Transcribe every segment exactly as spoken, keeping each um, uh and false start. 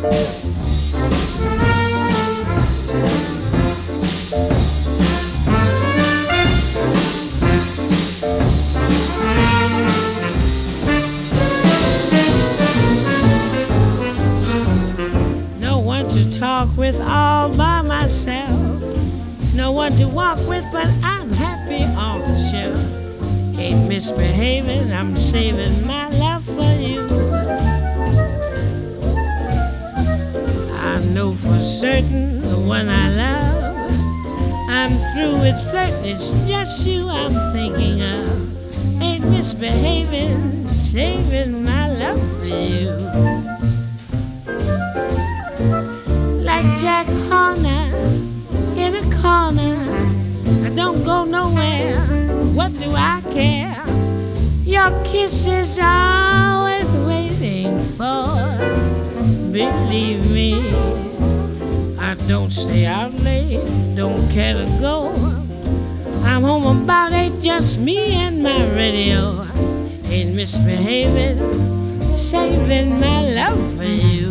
No one to talk with all by myself. No one to walk with, but I'm happy on the shelf. Ain't misbehaving, I'm saving my love for you. I know for certain the one I love. I'm through with flirting, it's just you I'm thinking of. Ain't misbehaving, saving my love for you. Like Jack Horner in a corner, I don't go nowhere, what do I care? Your kiss is always waiting for. Believe me, I don't stay out late, don't care to go. I'm home about eight, just me and my radio. Ain't misbehaving, saving my love for you.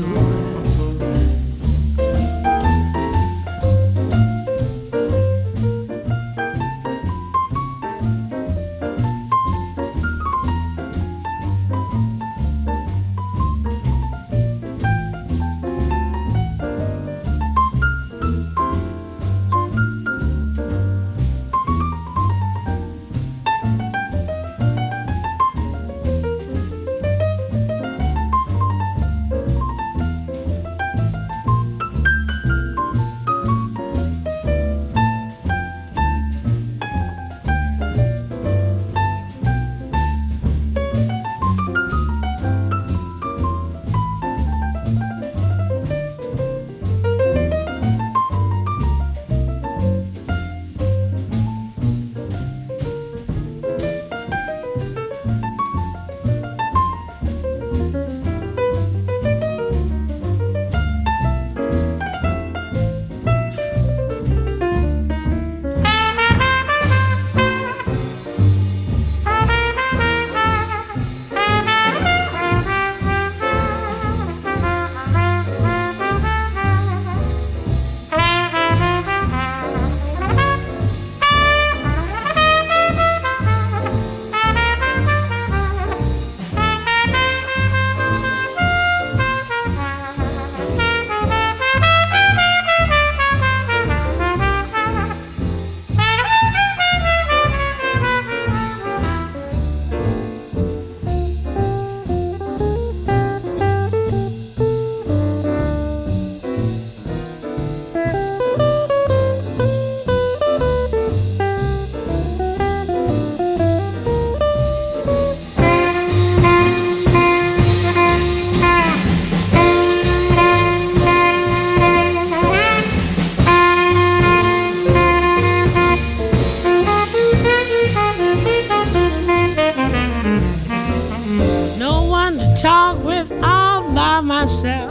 Talk with all by myself.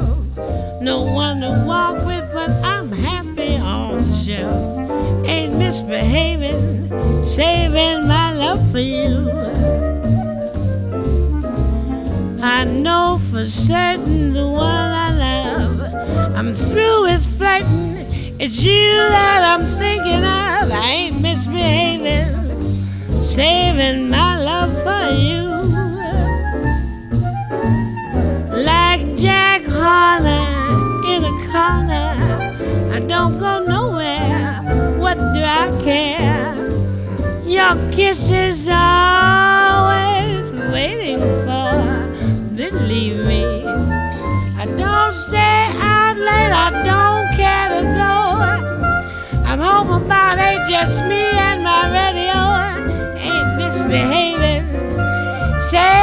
No one to walk with, but I'm happy on the shelf. Ain't misbehaving, saving my love for you. I know for certain the one I love. I'm through with flirting, it's you that I'm thinking of. I ain't misbehaving, saving my love for you. Like Jack Horner in a corner, I don't go nowhere, what do I care? Your kiss is always waiting for. Believe me, I don't stay out late, I don't care to go. I'm home about eight, just me and my radio. Ain't misbehaving, say